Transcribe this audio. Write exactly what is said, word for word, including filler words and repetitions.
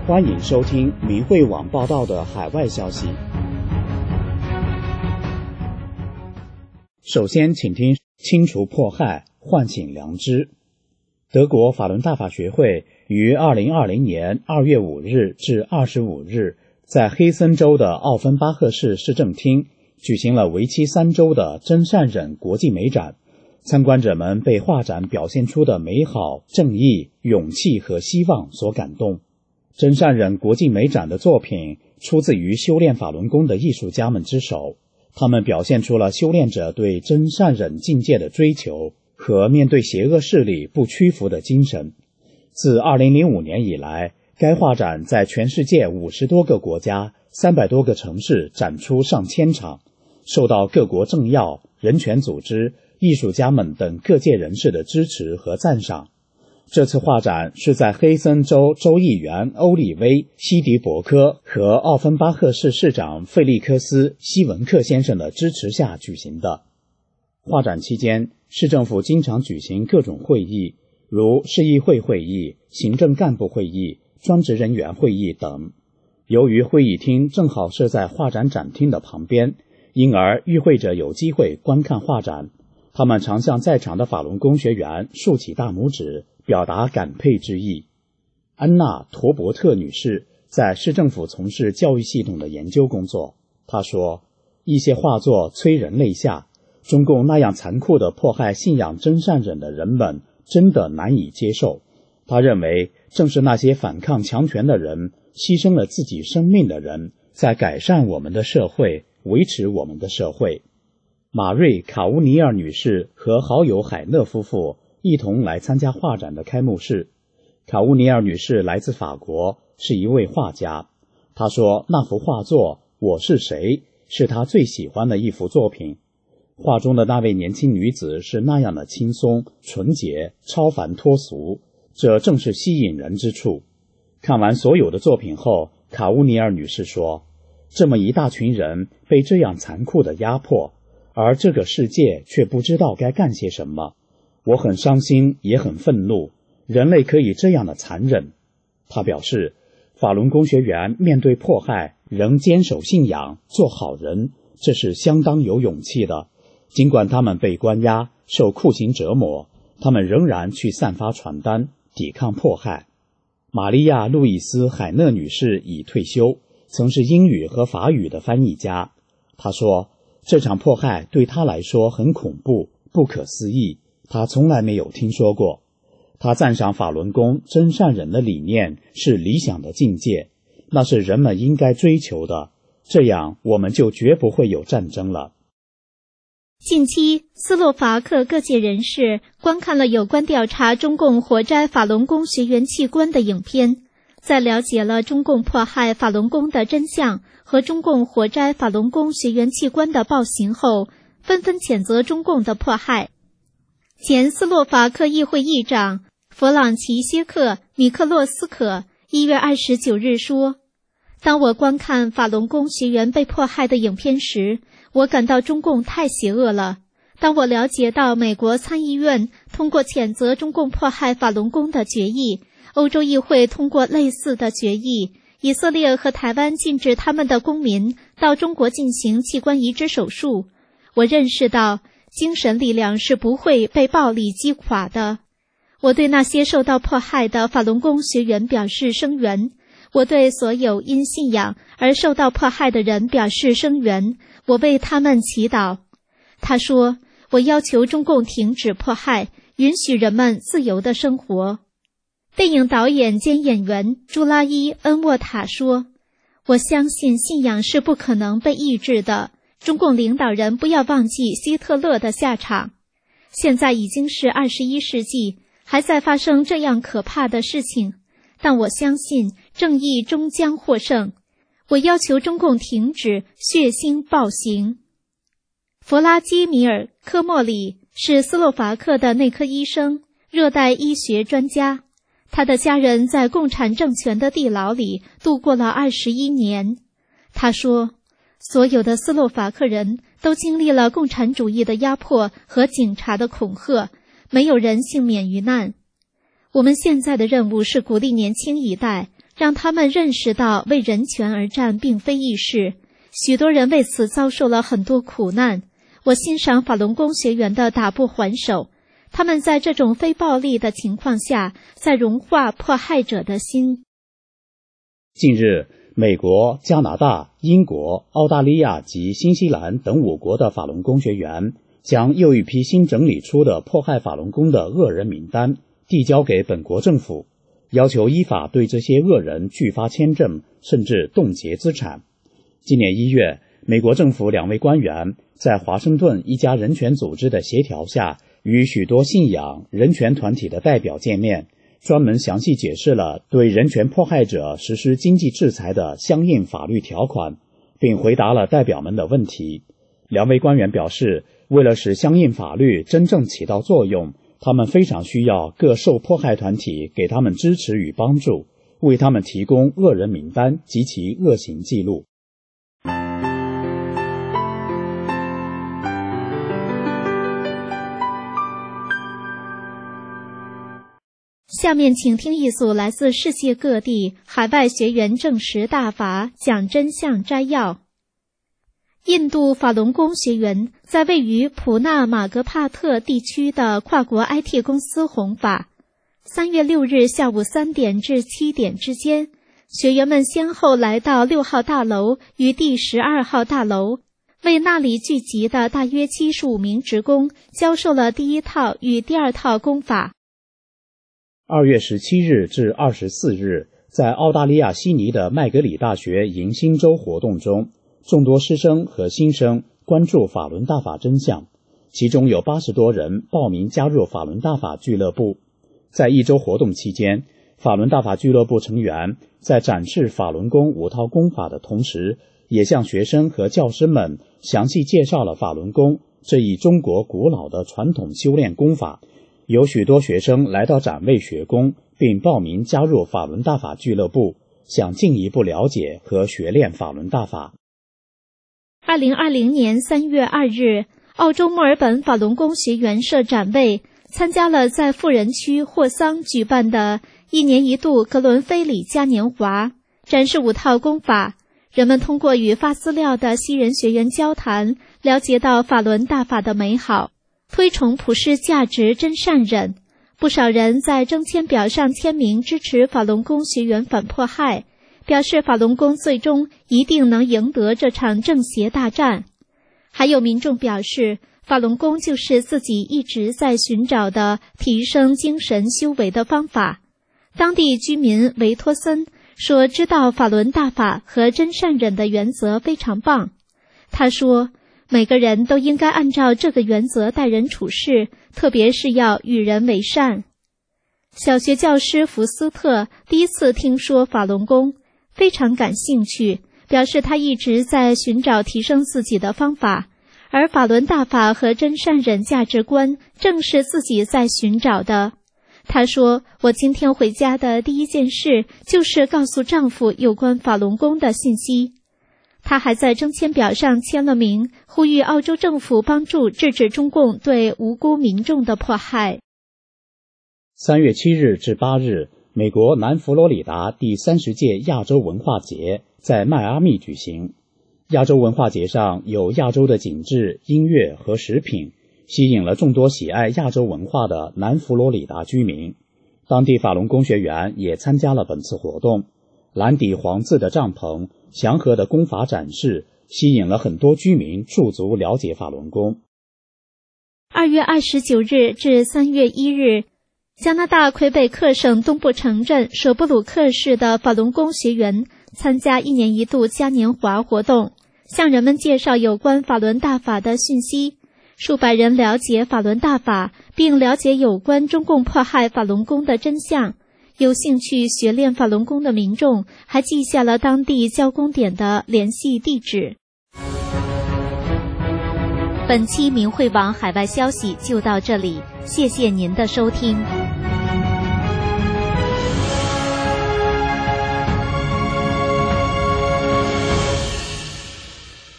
欢迎收听明慧网报道的海外消息。首先请听清除迫害，唤醒良知。德国法伦大法学会于二零二零年二月五日至二十五日在黑森州的奥芬巴赫市市政厅举行了为期三周的真善忍国际美展。参观者们被画展表现出的美好、正义、勇气和希望所感动。真善忍国际美展的作品出自于修炼法轮功的艺术家们之手，他们表现出了修炼者对真善忍境界的追求和面对邪恶势力不屈服的精神。自二零零五年以来，该画展在全世界五十多个国家、三百多个城市展出上千场，受到各国政要、人权组织、艺术家们等各界人士的支持和赞赏。这次画展是在黑森州州议员欧里威·西迪伯科和奥芬巴赫市市长费利克斯·希文克先生的支持下举行的。画展期间，市政府经常举行各种会议，如市议会会议、行政干部会议、专职人员会议等。由于会议厅正好设在画展展厅的旁边，因而与会者有机会观看画展。他们常向在场的法轮功学员竖起大拇指，表达感佩之意。安娜·托伯特女士在市政府从事教育系统的研究工作。她说，一些画作催人泪下，中共那样残酷地迫害信仰真善忍的人们真的难以接受。她认为，正是那些反抗强权的人，牺牲了自己生命的人，在改善我们的社会，维持我们的社会。马瑞·卡乌尼尔女士和好友海勒夫妇一同来参加画展的开幕式。卡乌尼尔女士来自法国，是一位画家。她说，那幅画作《我是谁》是她最喜欢的一幅作品。画中的那位年轻女子是那样的轻松、纯洁、超凡脱俗，这正是吸引人之处。看完所有的作品后，卡乌尼尔女士说，这么一大群人被这样残酷的压迫，而这个世界却不知道该干些什么。我很伤心，也很愤怒，人类可以这样的残忍。他表示，法轮功学员面对迫害，仍坚守信仰，做好人，这是相当有勇气的。尽管他们被关押，受酷刑折磨，他们仍然去散发传单，抵抗迫害。玛利亚·路易斯·海勒女士已退休，曾是英语和法语的翻译家。她说，这场迫害对他来说很恐怖、不可思议，他从来没有听说过。他赞赏法轮功真善忍的理念是理想的境界，那是人们应该追求的，这样我们就绝不会有战争了。 近期，斯洛伐克各界人士观看了有关调查中共活摘法轮功学员器官的影片，在了解了中共迫害法轮功的真相和中共活摘法轮功学员器官的暴行后，纷纷谴责中共的迫害。前斯洛伐克议会议长弗朗齐歇克·米克洛斯可一月二十九日说，当我观看法轮功学员被迫害的影片时，我感到中共太邪恶了。当我了解到美国参议院通过谴责中共迫害法轮功的决议，欧洲议会通过类似的决议，以色列和台湾禁止他们的公民到中国进行器官移植手术，我认识到精神力量是不会被暴力击垮的。我对那些受到迫害的法轮功学员表示声援，我对所有因信仰而受到迫害的人表示声援，我为他们祈祷。他说，我要求中共停止迫害，允许人们自由的生活。电影导演兼演员朱拉伊·恩沃塔说，我相信信仰是不可能被抑制的，中共领导人不要忘记希特勒的下场。现在已经是二十一世纪，还在发生这样可怕的事情，但我相信正义终将获胜。我要求中共停止血腥暴行。弗拉基米尔·科莫里是斯洛伐克的内科医生、热带医学专家。他的家人在共产政权的地牢里度过了二十一年。他说，所有的斯洛伐克人都经历了共产主义的压迫和警察的恐吓，没有人幸免于难。我们现在的任务是鼓励年轻一代， 让他们认识到为人权而战并非易事，许多人为此遭受了很多苦难。我欣赏法轮功学员的打不还手，他们在这种非暴力的情况下，在融化迫害者的心。 近日，美国、加拿大、英国、澳大利亚及新西兰等五国的法轮功学员将又一批新整理出的迫害法轮功的恶人名单递交给本国政府，要求依法对这些恶人拒发签证，甚至冻结资产。今年一月，美国政府两位官员在华盛顿一家人权组织的协调下，与许多信仰人权团体的代表见面，专门详细解释了对人权迫害者实施经济制裁的相应法律条款，并回答了代表们的问题。两位官员表示，为了使相应法律真正起到作用，他们非常需要各受迫害团体给他们支持与帮助，为他们提供恶人名单及其恶行记录。 下面请听一组来自世界各地海外学员证实大法讲真相摘要。印度法轮功学员在位于普纳马格帕特地区的跨国 I T 公司弘法。三月六日下午三点至七点之间，学员们先后来到六号大楼与第十二号大楼，为那里聚集的大约七十五名职工教授了第一套与第二套功法。 二月十七日至二十四日，在澳大利亚悉尼的麦格里大学迎新周活动中，众多师生和新生关注法轮大法真相，其中有八十多人报名加入法轮大法俱乐部。在一周活动期间，法轮大法俱乐部成员在展示法轮功五套功法的同时，也向学生和教师们详细介绍了法轮功这一中国古老的传统修炼功法。有许多学生来到展位学功，并报名加入法轮大法俱乐部，想进一步了解和学练法轮大法。 二零二零年三月二日，澳洲墨尔本法轮功学员设展位，参加了在富人区霍桑举办的一年一度格伦菲里嘉年华，展示五套功法。人们通过与发资料的西人学员交谈，了解到法轮大法的美好，推崇普世价值真善忍。不少人在征签表上签名支持法轮功学员反迫害，表示法轮功最终一定能赢得这场正邪大战。还有民众表示，法轮功就是自己一直在寻找的提升精神修为的方法。当地居民维托森说，知道法轮大法和真善忍的原则非常棒。他说，每个人都应该按照这个原则待人处事，特别是要与人为善。小学教师福斯特第一次听说法轮功，非常感兴趣，表示他一直在寻找提升自己的方法，而法轮大法和真善忍价值观正是自己在寻找的。他说，我今天回家的第一件事就是告诉丈夫有关法轮功的信息。他还在征签表上签了名，呼吁澳洲政府帮助制止中共对无辜民众的迫害。 三月七日至八日，美国南佛罗里达第三十届亚洲文化节在迈阿密举行。亚洲文化节上有亚洲的景致、音乐和食品，吸引了众多喜爱亚洲文化的南佛罗里达居民。当地法轮功学员也参加了本次活动。蓝底黄字的帐篷，祥和的功法展示，吸引了很多居民驻足了解法轮功。 二月二十九日至三月一日，加拿大魁北克省东部城镇舍布鲁克市的法轮功学员参加一年一度嘉年华活动，向人们介绍有关法轮大法的讯息。数百人了解法轮大法，并了解有关中共迫害法轮功的真相。有兴趣学练法轮功的民众还记下了当地教功点的联系地址。本期明慧网海外消息就到这里，谢谢您的收听。